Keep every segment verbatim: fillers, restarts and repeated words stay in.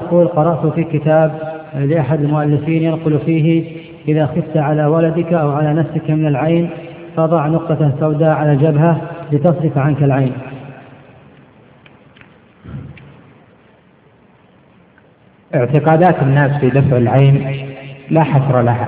يقول: قرأت في كتاب لأحد المؤلفين ينقل فيه: إذا خفت على ولدك أو على نفسك من العين فضع نقطة سوداء على الجبهة لتصرف عنك العين. اعتقادات الناس في دفع العين لا حصر لها،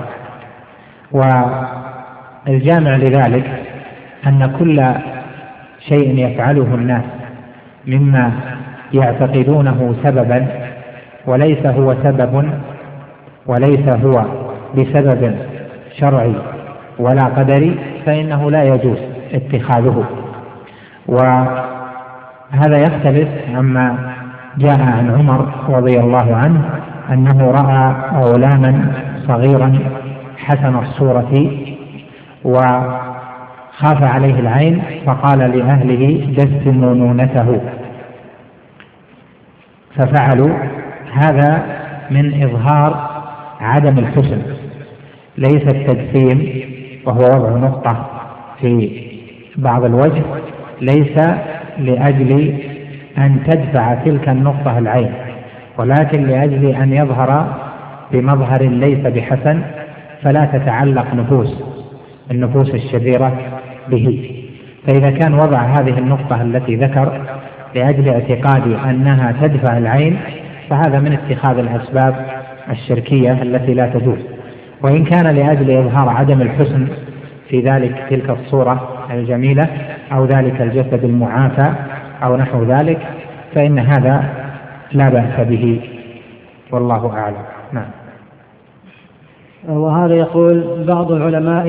والجامع لذلك أن كل شيء يفعله الناس مما يعتقدونه سببا وليس هو سبب وليس هو بسبب شرعي ولا قدري فإنه لا يجوز اتخاذه. وهذا يختلف عما جاء عن عمر رضي الله عنه أنه رأى غلاما صغيرا حسن الصورة وخاف عليه العين فقال لأهله: دسموا نونته، ففعلوا. هذا من إظهار عدم الحسن، ليس التجسيم وهو وضع نقطة في بعض الوجه، ليس لأجل أن تدفع تلك النقطة العين، ولكن لأجل أن يظهر بمظهر ليس بحسن، فلا تتعلق نفوس النفوس الشريرة به. فإذا كان وضع هذه النقطة التي ذكر لأجل اعتقاد أنها تدفع العين فهذا من اتخاذ الأسباب الشركية التي لا تجوز. وإن كان لأجل إظهار عدم الحسن في ذلك تلك الصورة الجميلة أو ذلك الجسد المعافى أو نحو ذلك فإن هذا لا بأس به، والله أعلم. نعم. وهذا يقول: بعض العلماء